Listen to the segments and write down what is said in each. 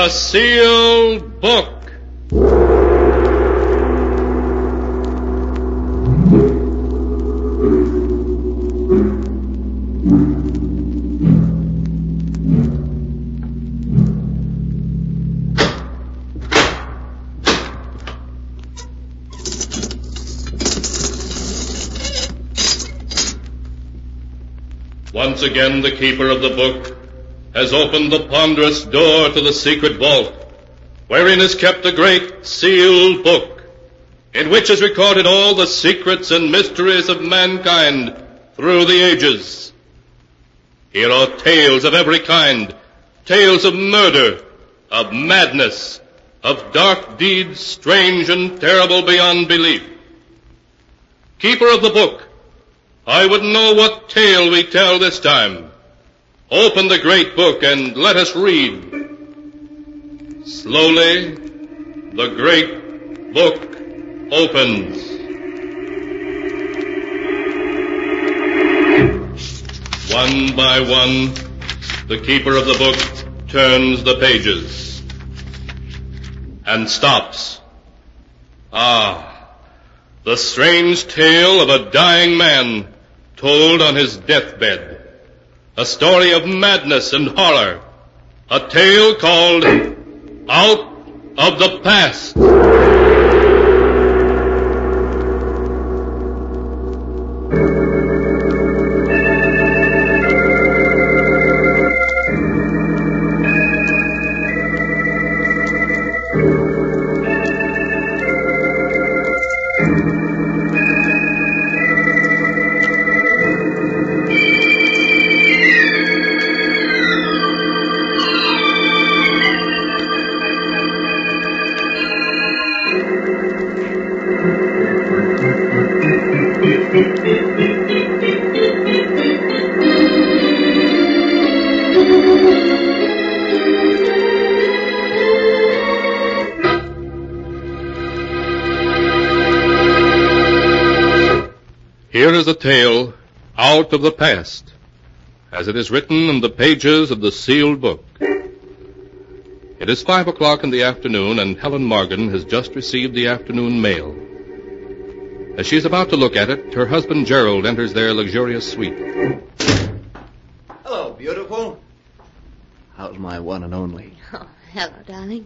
The Sealed Book. Once again, the keeper of the book has opened the ponderous door to the secret vault, wherein is kept the great sealed book, in which is recorded all the secrets and mysteries of mankind through the ages. Here are tales of every kind, tales of murder, of madness, of dark deeds strange and terrible beyond belief. Keeper of the book, I would know what tale we tell this time. Open the great book and let us read. Slowly, the great book opens. One by one, the keeper of the book turns the pages and stops. The strange tale of a dying man told on his deathbed. A story of madness and horror. A tale called Out of the Past. Here is a tale out of the past, as it is written in the pages of the sealed book. It is 5 o'clock in the afternoon, and Helen Morgan has just received the afternoon mail. As she is about to look at it, her husband Gerald enters their luxurious suite. Hello, beautiful. How's my one and only? Oh, hello, darling.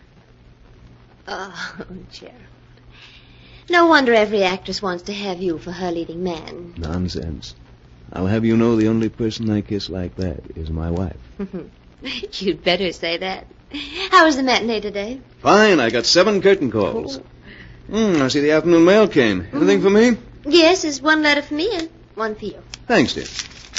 Oh, Gerald. No wonder every actress wants to have you for her leading man. Nonsense. I'll have you know the only person I kiss like that is my wife. You'd better say that. How was the matinee today? Fine. I got 7 curtain calls. I see the afternoon mail came. Anything for me? Yes, there's one letter for me and one for you. Thanks, dear.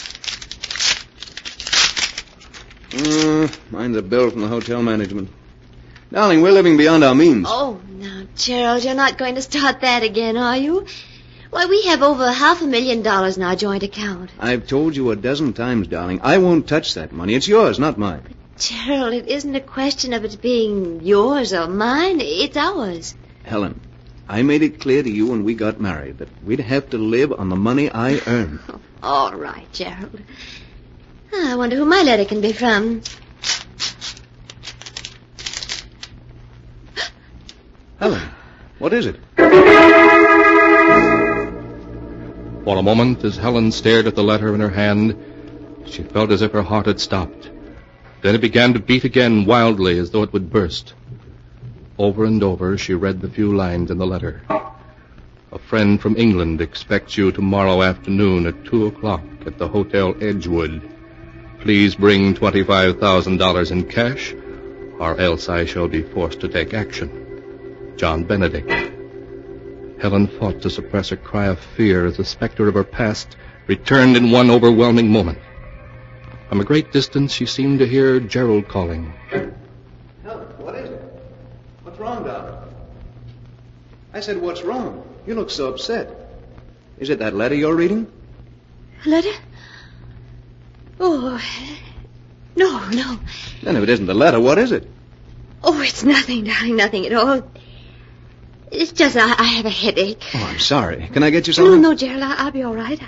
Mine's a bill from the hotel management. Darling, we're living beyond our means. Oh, now, Gerald, you're not going to start that again, are you? Why, we have over $500,000 in our joint account. I've told you a dozen times, darling, I won't touch that money. It's yours, not mine. But, Gerald, it isn't a question of it being yours or mine. It's ours. Helen, I made it clear to you when we got married that we'd have to live on the money I earn. All right, Gerald. I wonder who my letter can be from. Helen, what is it? For a moment, as Helen stared at the letter in her hand, she felt as if her heart had stopped. Then it began to beat again wildly, as though it would burst. Over and over, she read the few lines in the letter. A friend from England expects you tomorrow afternoon at 2 o'clock at the Hotel Edgewood. Please bring $25,000 in cash, or else I shall be forced to take action. John Benedict. Helen fought to suppress a cry of fear as the specter of her past returned in one overwhelming moment. From a great distance, she seemed to hear Gerald calling. Helen, what is it? What's wrong, darling? I said, what's wrong? You look so upset. Is it that letter you're reading? Letter? Oh, no. Then if it isn't the letter, what is it? Oh, it's nothing, darling, nothing at all. It's just I have a headache. Oh, I'm sorry. Can I get you something? No, Gerald, I'll be all right.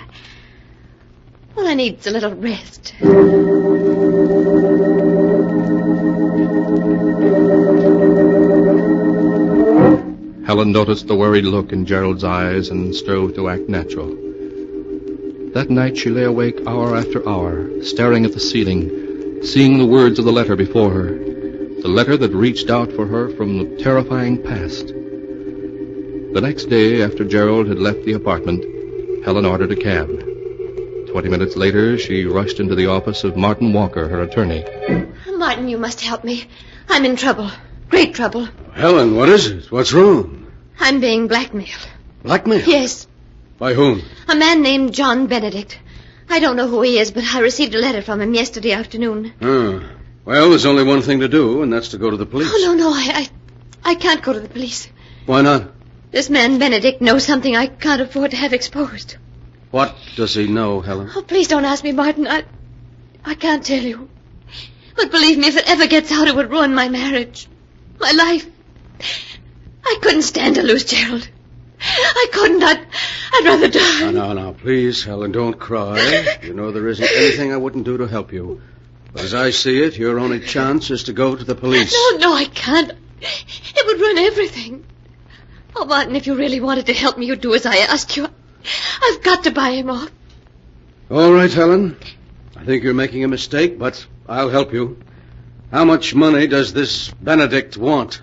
All I need is a little rest. Helen noticed the worried look in Gerald's eyes and strove to act natural. That night she lay awake hour after hour, staring at the ceiling, seeing the words of the letter before her, the letter that reached out for her from the terrifying past. The next day, after Gerald had left the apartment, Helen ordered a cab. 20 minutes later, she rushed into the office of Martin Walker, her attorney. Martin, you must help me. I'm in trouble. Great trouble. Helen, what is it? What's wrong? I'm being blackmailed. Blackmail? Yes. By whom? A man named John Benedict. I don't know who he is, but I received a letter from him yesterday afternoon. Well, there's only one thing to do, and that's to go to the police. Oh, no, I can't go to the police. Why not? This man Benedict knows something I can't afford to have exposed. What does he know, Helen? Oh, please don't ask me, Martin. I can't tell you. But believe me, if it ever gets out, it would ruin my marriage. My life. I couldn't stand to lose Gerald. I couldn't. I'd rather die. Now, please, Helen, don't cry. You know there isn't anything I wouldn't do to help you. But as I see it, your only chance is to go to the police. No, I can't. It would ruin everything. Oh, Martin, if you really wanted to help me, you'd do as I asked you. I've got to buy him off. All right, Helen. I think you're making a mistake, but I'll help you. How much money does this Benedict want?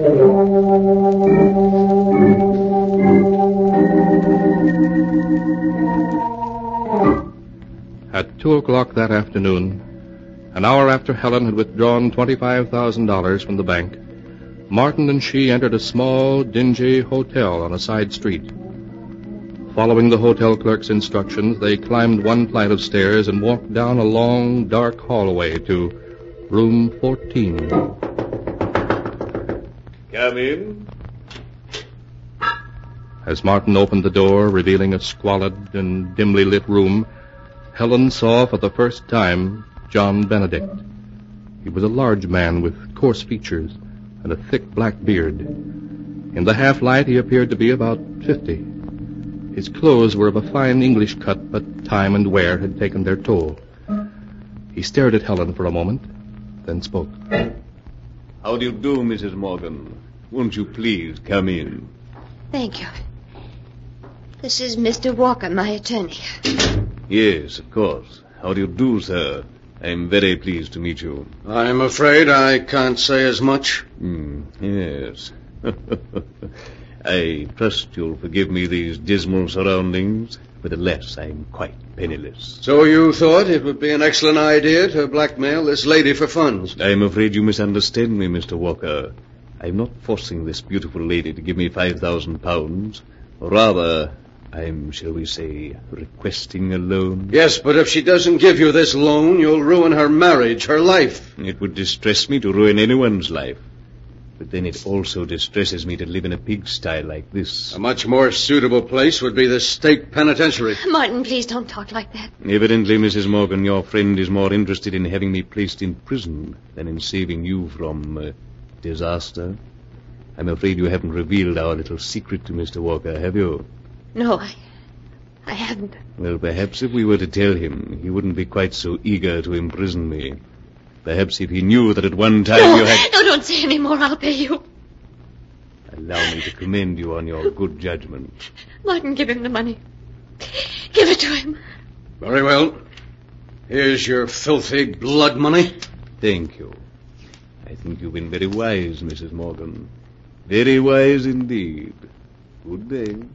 At 2 o'clock that afternoon, an hour after Helen had withdrawn $25,000 from the bank, Martin and she entered a small, dingy hotel on a side street. Following the hotel clerk's instructions, they climbed one flight of stairs and walked down a long, dark hallway to room 14. Come in. As Martin opened the door, revealing a squalid and dimly lit room, Helen saw for the first time John Benedict. He was a large man with coarse features and a thick black beard. In the half-light, he appeared to be about 50. His clothes were of a fine English cut, but time and wear had taken their toll. He stared at Helen for a moment, then spoke. How do you do, Mrs. Morgan? Won't you please come in? Thank you. This is Mr. Walker, my attorney. Yes, of course. How do you do, sir? I'm very pleased to meet you. I'm afraid I can't say as much. Yes. I trust you'll forgive me these dismal surroundings, but alas, I'm quite penniless. So you thought it would be an excellent idea to blackmail this lady for funds? I'm afraid you misunderstand me, Mr. Walker. I'm not forcing this beautiful lady to give me £5,000. Rather, I'm, shall we say, requesting a loan. Yes, but if she doesn't give you this loan, you'll ruin her marriage, her life. It would distress me to ruin anyone's life. But then it also distresses me to live in a pigsty like this. A much more suitable place would be the state penitentiary. Martin, please don't talk like that. Evidently, Mrs. Morgan, your friend is more interested in having me placed in prison than in saving you from disaster. I'm afraid you haven't revealed our little secret to Mr. Walker, have you? No, I haven't. Well, perhaps if we were to tell him, he wouldn't be quite so eager to imprison me. Perhaps if he knew that at one time you had... No, don't say any more. I'll pay you. Allow me to commend you on your good judgment. Martin, give him the money. Give it to him. Very well. Here's your filthy blood money. Thank you. I think you've been very wise, Mrs. Morgan. Very wise indeed. Good day.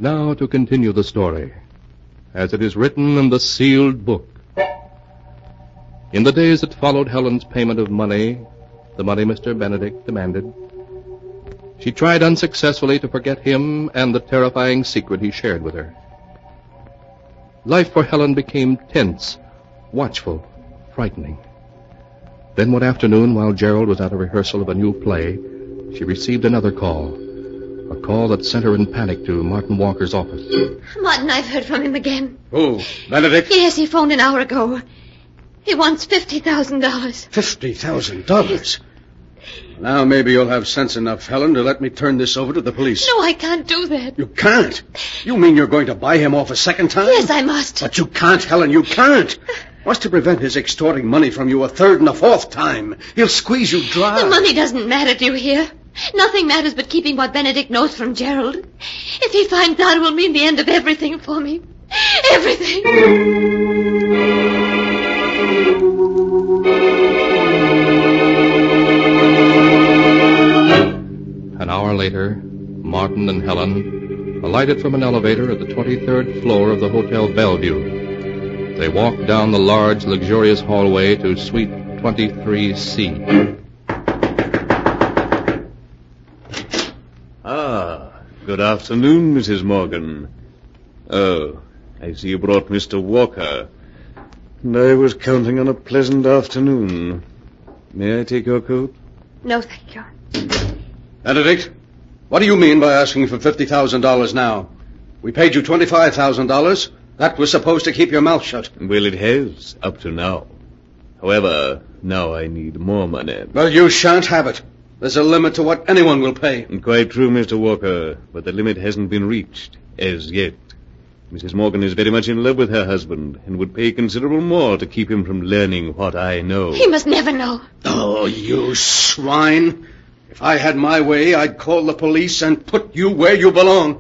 And now to continue the story, as it is written in the sealed book. In the days that followed Helen's payment of money, the money Mr. Benedict demanded, she tried unsuccessfully to forget him and the terrifying secret he shared with her. Life for Helen became tense, watchful, frightening. Then one afternoon, while Gerald was at a rehearsal of a new play, she received another call. A call that sent her in panic to Martin Walker's office. Martin, I've heard from him again. Who? Benedict? Yes, he phoned an hour ago. He wants $50,000. $50,000? Now maybe you'll have sense enough, Helen, to let me turn this over to the police. No, I can't do that. You can't? You mean you're going to buy him off a second time? Yes, I must. But you can't, Helen, you can't. What's to prevent his extorting money from you a third and a fourth time? He'll squeeze you dry. The money doesn't matter, do you hear? Nothing matters but keeping what Benedict knows from Gerald. If he finds out, it will mean the end of everything for me. Everything. An hour later, Martin and Helen alighted from an elevator at the 23rd floor of the Hotel Bellevue. They walked down the large, luxurious hallway to Suite 23C. Good afternoon, Mrs. Morgan. Oh, I see you brought Mr. Walker. And I was counting on a pleasant afternoon. May I take your coat? No, thank you. Benedict, what do you mean by asking for $50,000 now? We paid you $25,000. That was supposed to keep your mouth shut. Well, it has, up to now. However, now I need more money. Well, you shan't have it. There's a limit to what anyone will pay. Quite true, Mr. Walker, but the limit hasn't been reached, as yet. Mrs. Morgan is very much in love with her husband, and would pay considerable more to keep him from learning what I know. He must never know. Oh, you swine. If I had my way, I'd call the police and put you where you belong.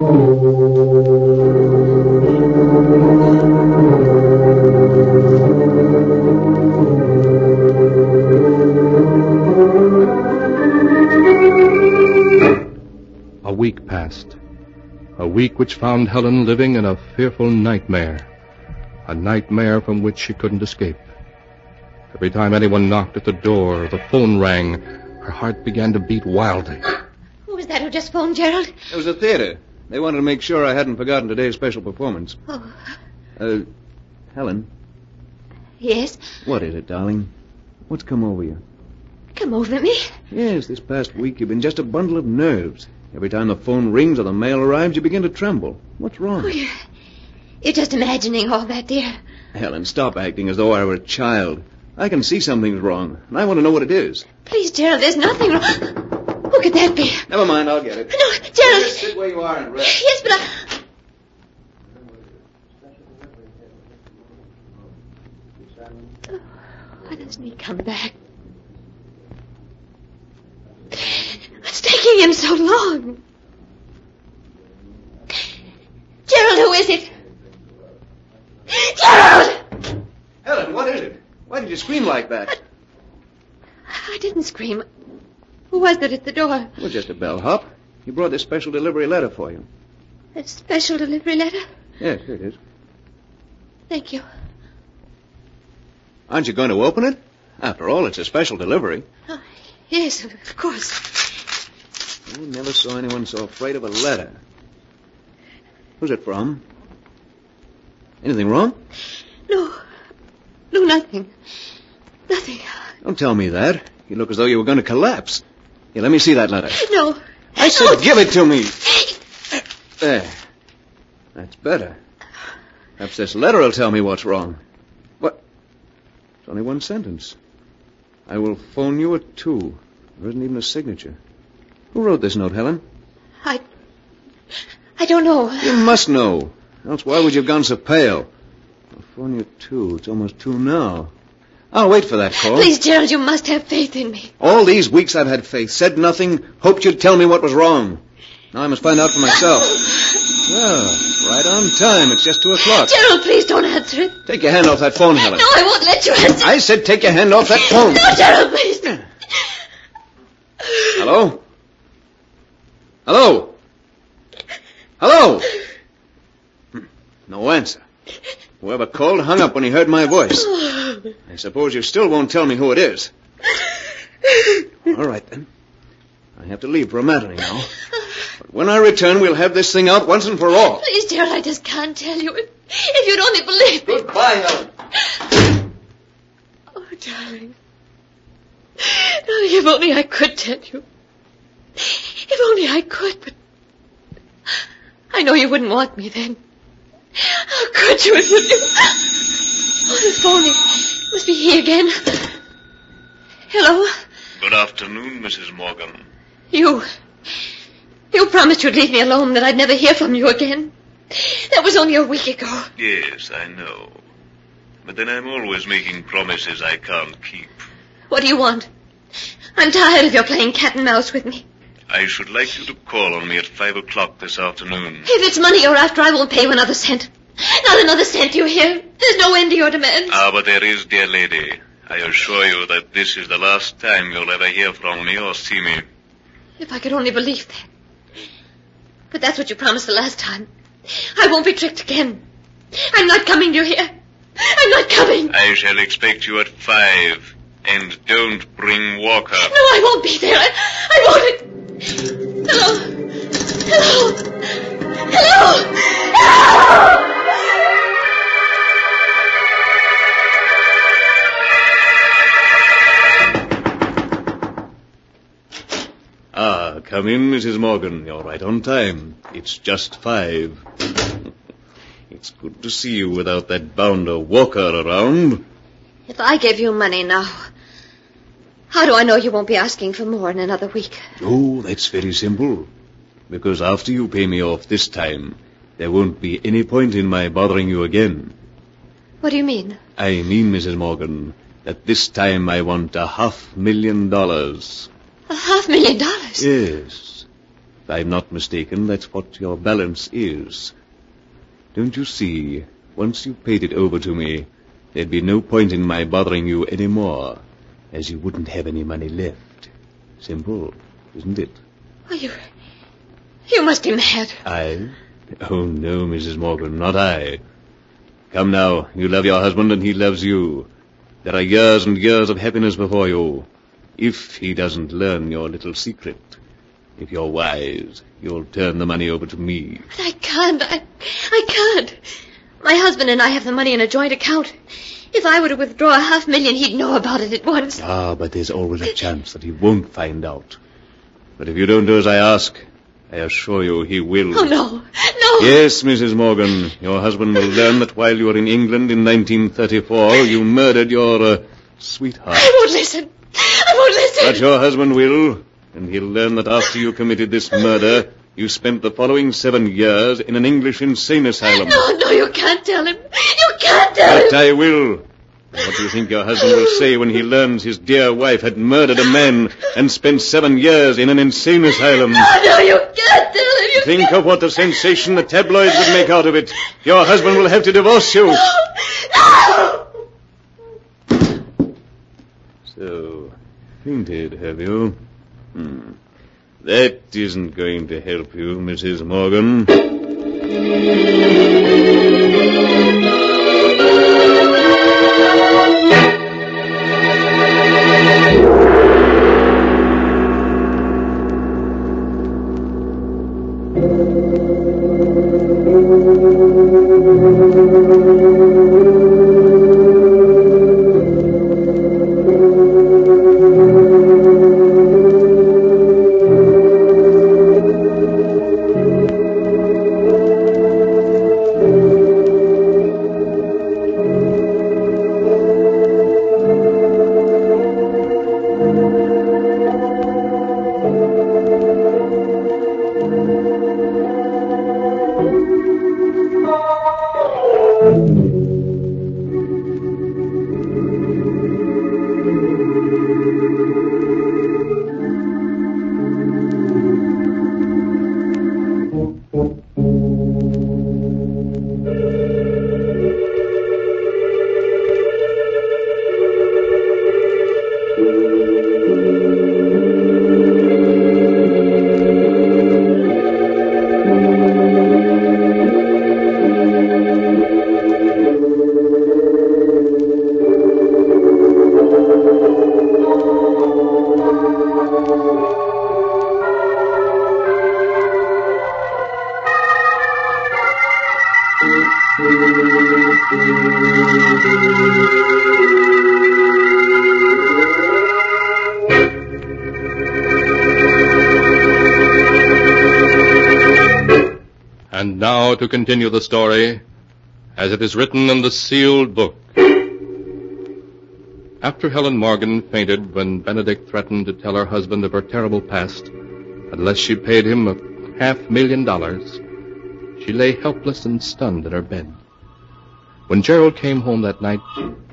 A week passed. A week which found Helen living in a fearful nightmare. A nightmare from which she couldn't escape. Every time anyone knocked at the door or the phone rang, her heart began to beat wildly. Who was that who just phoned, Gerald? It was the theater. They wanted to make sure I hadn't forgotten today's special performance. Oh. Helen, Yes? what is it, darling? What's come over you? Come over me. Yes, this past week you've been just a bundle of nerves. Every time the phone rings or the mail arrives, you begin to tremble. What's wrong? Oh, you're just imagining all that, dear. Helen, stop acting as though I were a child. I can see something's wrong, and I want to know what it is. Please, Gerald, there's nothing wrong. Who could that be? Never mind, I'll get it. No, Gerald. Just sit where you are and rest. Yes, but why doesn't he come back? What's taking him so long? Gerald, who is it? Gerald! Helen, what is it? Why did you scream like that? I didn't scream. Who was that at the door? Well, just a bellhop. He brought this special delivery letter for you. A special delivery letter? Yes, here it is. Thank you. Aren't you going to open it? After all, it's a special delivery. Oh, yes, of course. I never saw anyone so afraid of a letter. Who's it from? Anything wrong? No, nothing. Nothing. Don't tell me that. You look as though you were going to collapse. Here, let me see that letter. No. I said give it to me. There. That's better. Perhaps this letter will tell me what's wrong. What? It's only one sentence. I will phone you at 2. There isn't even a signature. Who wrote this note, Helen? I don't know. You must know. Else why would you have gone so pale? I'll phone you at 2. It's almost 2 now. I'll wait for that call. Please, Gerald, you must have faith in me. All these weeks I've had faith, said nothing, hoped you'd tell me what was wrong. Now I must find out for myself. Well, right on time. It's just 2 o'clock. Gerald, please don't answer it. Take your hand off that phone, Helen. No, I won't let you answer it. I said take your hand off that phone. No, Gerald, please. Hello? Hello? Hello? No answer. Whoever called hung up when he heard my voice. I suppose you still won't tell me who it is. All right, then. I have to leave for a matinee now. But when I return, we'll have this thing out once and for all. Please, Gerald, I just can't tell you. If you'd only believe me. Goodbye, Helen. Oh, darling. Darling, if only I could tell you. If only I could, but I know you wouldn't want me then. How could you? Oh, the phone. It must be he again. Hello? Good afternoon, Mrs. Morgan. You promised you'd leave me alone, that I'd never hear from you again. That was only a week ago. Yes, I know. But then I'm always making promises I can't keep. What do you want? I'm tired of your playing cat and mouse with me. I should like you to call on me at 5 o'clock this afternoon. If it's money you're after, I won't pay you another cent. Not another cent, you hear? There's no end to your demands. But there is, dear lady. I assure you that this is the last time you'll ever hear from me or see me. If I could only believe that. But that's what you promised the last time. I won't be tricked again. I'm not coming, you hear? I'm not coming. I shall expect you at 5. And don't bring Walker. No, I won't be there. I won't. Hello? Hello? Hello? Come in, Mrs. Morgan. You're right on time. It's just 5. It's good to see you without that bounder Walker around. If I gave you money now, how do I know you won't be asking for more in another week? Oh, that's very simple. Because after you pay me off this time, there won't be any point in my bothering you again. What do you mean? I mean, Mrs. Morgan, that this time I want $500,000. $500,000? Yes. If I'm not mistaken, that's what your balance is. Don't you see, once you paid it over to me, there'd be no point in my bothering you any more, as you wouldn't have any money left. Simple, isn't it? Oh, you must be mad. I? Oh, no, Mrs. Morgan, not I. Come now, you love your husband and he loves you. There are years and years of happiness before you. If he doesn't learn your little secret, if you're wise, you'll turn the money over to me. But I can't. I can't. My husband and I have the money in a joint account. If I were to withdraw $500,000, he'd know about it at once. But there's always a chance that he won't find out. But if you don't do as I ask, I assure you he will. Oh, no. Yes, Mrs. Morgan, your husband will learn that while you were in England in 1934, you murdered your sweetheart. I won't listen. But your husband will, and he'll learn that after you committed this murder, you spent the following 7 years in an English insane asylum. No, you can't tell him. You can't tell him. But I will. And what do you think your husband will say when he learns his dear wife had murdered a man and spent 7 years in an insane asylum? No, you can't tell him. Think of what the sensation the tabloids would make out of it. Your husband will have to divorce you. No. So, fainted, have you? That isn't going to help you, Mrs. Morgan. And now to continue the story, as it is written in the sealed book. After Helen Morgan fainted when Benedict threatened to tell her husband of her terrible past, unless she paid him $500,000, she lay helpless and stunned in her bed. When Gerald came home that night...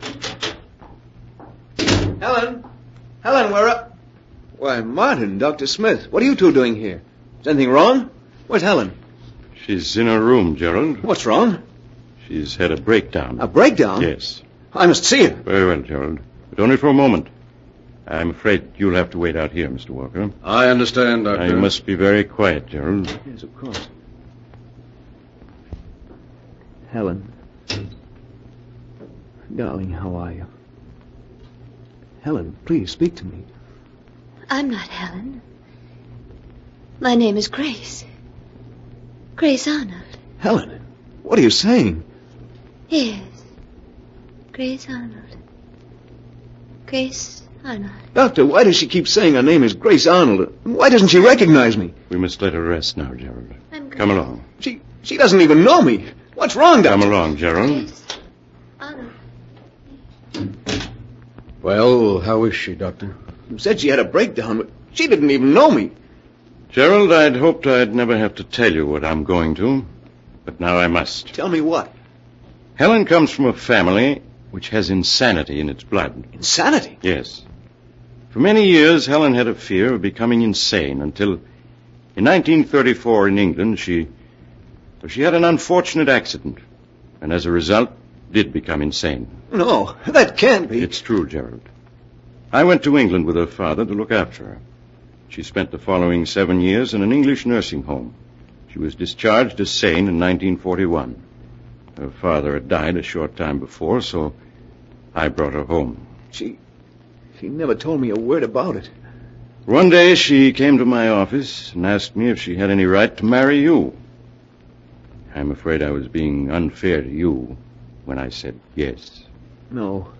Helen, where are... Why, Martin, Dr. Smith, what are you two doing here? Is anything wrong? Where's Helen? She's in her room, Gerald. What's wrong? She's had a breakdown. A breakdown? Yes. I must see her. Very well, Gerald. But only for a moment. I'm afraid you'll have to wait out here, Mr. Walker. I understand, Doctor. Now, you must be very quiet, Gerald. Yes, of course. Helen. Darling, how are you? Helen, please speak to me. I'm not Helen. My name is Grace. Grace Arnold. Helen, what are you saying? Yes. Grace Arnold. Grace Arnold. Doctor, why does she keep saying her name is Grace Arnold? Why doesn't she recognize me? We must let her rest now, Gerald. I'm Come along. She doesn't even know me. What's wrong, Doctor? Come along, Gerald. Grace Arnold. Well, how is she, Doctor? You said she had a breakdown, but she didn't even know me. Gerald, I'd hoped I'd never have to tell you what I'm going to, but now I must. Tell me what? Helen comes from a family which has insanity in its blood. Insanity? Yes. For many years, Helen had a fear of becoming insane until, in 1934 in England, she had an unfortunate accident, and as a result, did become insane. No, that can't be. It's true, Gerald. I went to England with her father to look after her. She spent the following 7 years in an English nursing home. She was discharged as sane in 1941. Her father had died a short time before, so I brought her home. She never told me a word about it. One day she came to my office and asked me if she had any right to marry you. I'm afraid I was being unfair to you when I said yes. No,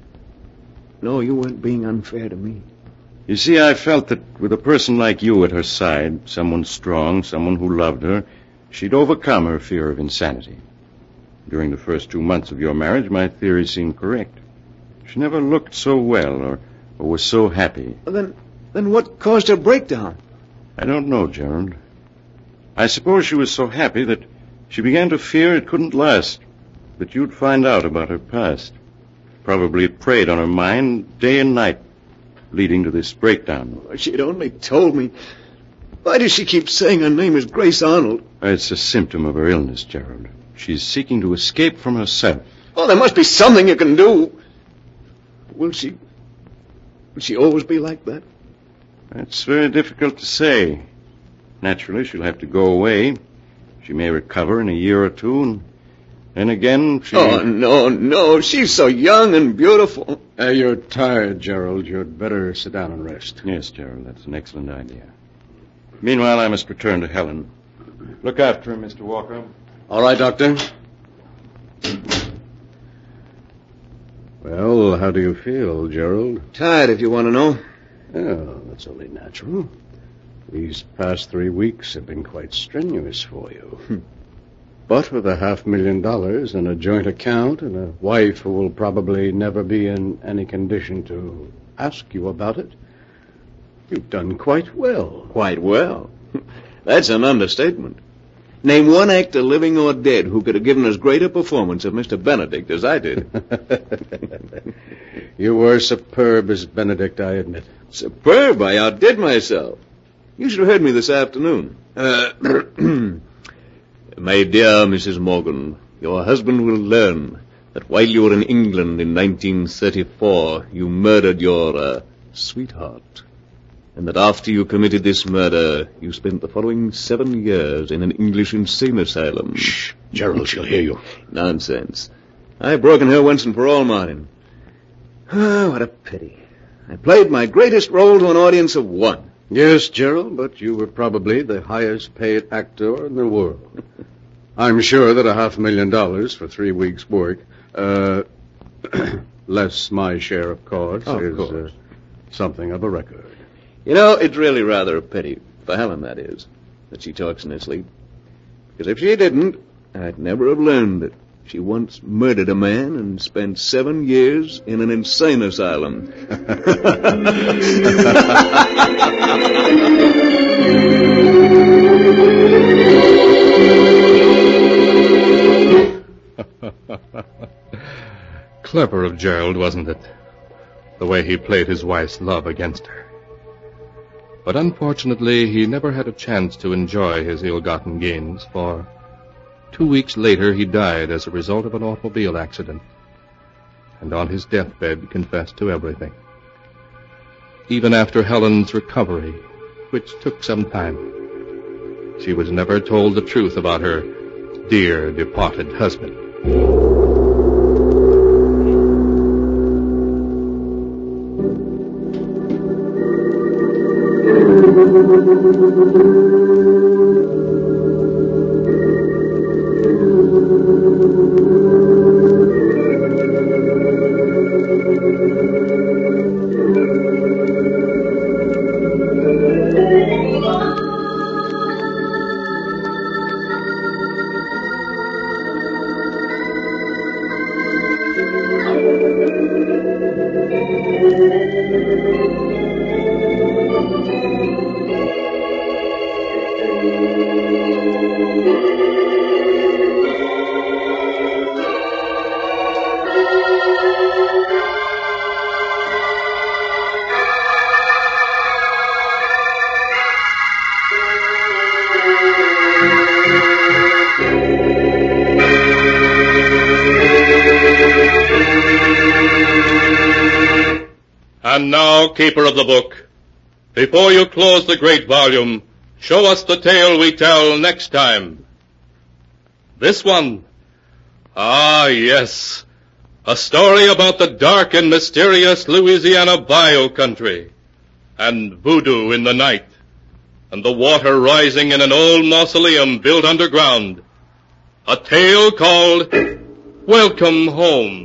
you weren't being unfair to me. You see, I felt that with a person like you at her side, someone strong, someone who loved her, she'd overcome her fear of insanity. During the first 2 months of your marriage, my theory seemed correct. She never looked so well or was so happy. Then what caused her breakdown? I don't know, Gerald. I suppose she was so happy that she began to fear it couldn't last, that you'd find out about her past. Probably it preyed on her mind day and night, leading to this breakdown. She'd only told me. Why does she keep saying her name is Grace Arnold? It's a symptom of her illness, Gerald. She's seeking to escape from herself. Oh, there must be something you can do. Will she always be like that? That's very difficult to say. Naturally, she'll have to go away. She may recover in a year or two, and then again she... Oh, no. She's so young and beautiful. You're tired, Gerald. You'd better sit down and rest. Yes, Gerald, that's an excellent idea. Meanwhile, I must return to Helen. Look after her, Mr. Walker. All right, Doctor. Well, how do you feel, Gerald? Tired, if you want to know. Oh, that's only natural. These past 3 weeks have been quite strenuous for you. But with $500,000 and a joint account and a wife who will probably never be in any condition to ask you about it, you've done quite well. Quite well? That's an understatement. Name one actor, living or dead, who could have given as great a performance of Mr. Benedict as I did. You were superb as Benedict, I admit. Superb? I outdid myself. You should have heard me this afternoon. My dear Mrs. Morgan, your husband will learn that while you were in England in 1934, you murdered your sweetheart. And that after you committed this murder, you spent the following 7 years in an English insane asylum. Shh, Gerald, she'll hear you. Nonsense. I've broken her once and for all, Martin. Ah, what a pity. I played my greatest role to an audience of 1. Yes, Gerald, but you were probably the highest paid actor in the world. I'm sure that $500,000 for 3 weeks' work, less my share of costs, is something of a record. You know, it's really rather a pity, for Helen, that is, that she talks in her sleep. Because if she didn't, I'd never have learned that she once murdered a man and spent 7 years in an insane asylum. Clever of Gerald, wasn't it? The way he played his wife's love against her. But unfortunately, he never had a chance to enjoy his ill-gotten gains, for 2 weeks later he died as a result of an automobile accident, and on his deathbed confessed to everything. Even after Helen's recovery, which took some time, she was never told the truth about her dear departed husband. And now, keeper of the book, before you close the great volume, show us the tale we tell next time. This one. Ah, yes. A story about the dark and mysterious Louisiana bayou country, and voodoo in the night, and the water rising in an old mausoleum built underground. A tale called Welcome Home.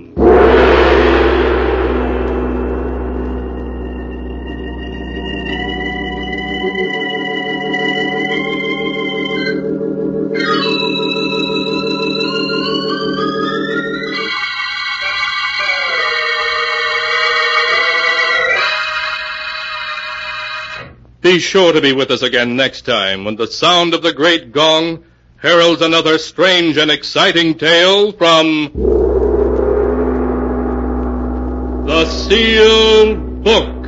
Be sure to be with us again next time when the sound of the great gong heralds another strange and exciting tale from The Sealed Book.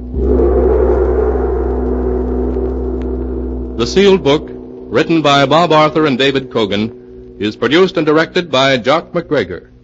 The Sealed Book, written by Bob Arthur and David Cogan, is produced and directed by Jock McGregor.